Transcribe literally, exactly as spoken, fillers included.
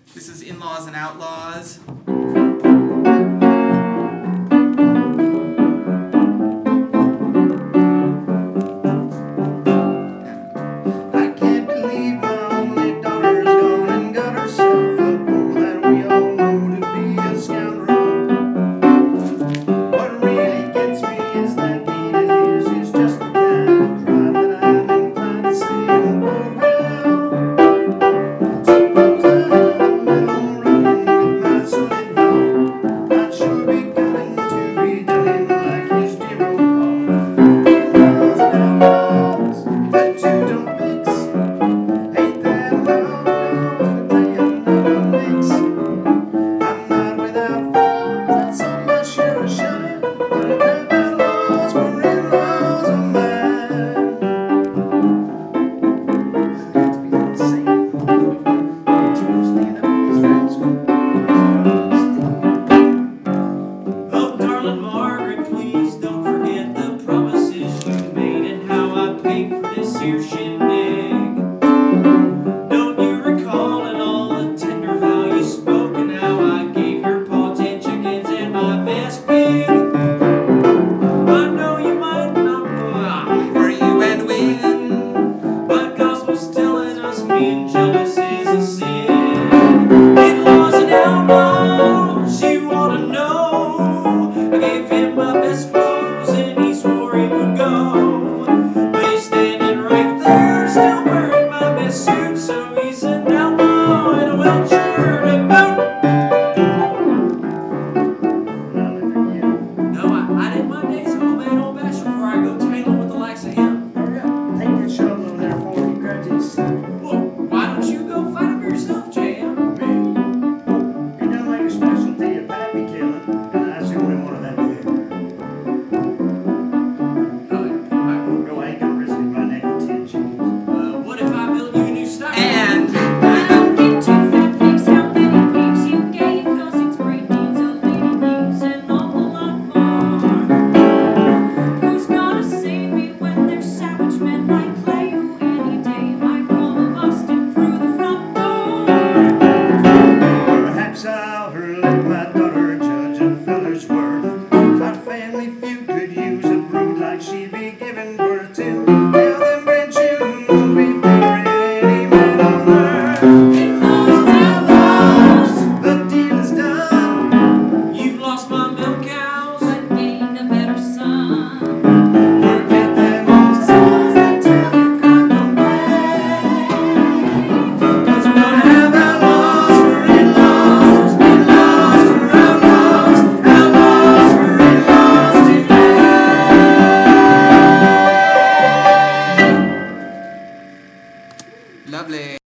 This is In-Laws and Outlaws. I can't believe my only daughter's gone and got herself a beau that we all know to be a scoundrel. What really gets me is that beat of his is just the kind of crime that I'm inclined to say don't bode well. Suppose I had a little run-in with my son-in-law, I'd sure be coming to be doing like his dear old pa. That two don't mix. Ain't that enough for playing another mix? I'm not without faults, that's on my share of shine, but if there are laws for in-laws of mine, I'd to be insane. To stand up for his friends. Oh, darling Margaret, please don't forget the promises you made and how I paid for this here shindig. Don't you recall in all the tender vow you spoke and how I gave your paw ten chickens and my best pig? I know you might not know, For you and win. but gospel's telling us being jealous is a sin. In-laws and outlaws, you ought to know. I gave him my best clothes and he swore he would go. But he's standing right there, still wearing my best suit, so he's an outlaw in a wheelchair to boot. None for you. No, I, I didn't mind days old man old bashful before I go tailing with the likes of him. Hurry up. Take that shovel over there before he grabs his seat. Well, why don't you go fight him yourself, J M? Me? He done make a specialty of pappy killing, and that's the only one of them here. Oh, yeah. Go, I ain't gonna risk it my neck for ten chickens. Uh, what if I build you a new style? And I don't give two fat pigs how many pigs you gave, 'cause it's great needs a lady needs an awful lot more. Who's gonna save me when there's savage men like Clay who any day might roll a busted through the front door? Perhaps I'll let my daughter judge a feller's worth. Our family feud could use a brood like she'd be giving birth to. Now them grandchildren will be favoring any man on earth. In-laws and outlaws, The deal is done. You've lost my milk cows. but gained a better son. Forget them old songs that tell you God don't play. 'Cause we're gonna have outlaws for in-laws, in-laws for outlaws, outlaws for in-laws today. lovely.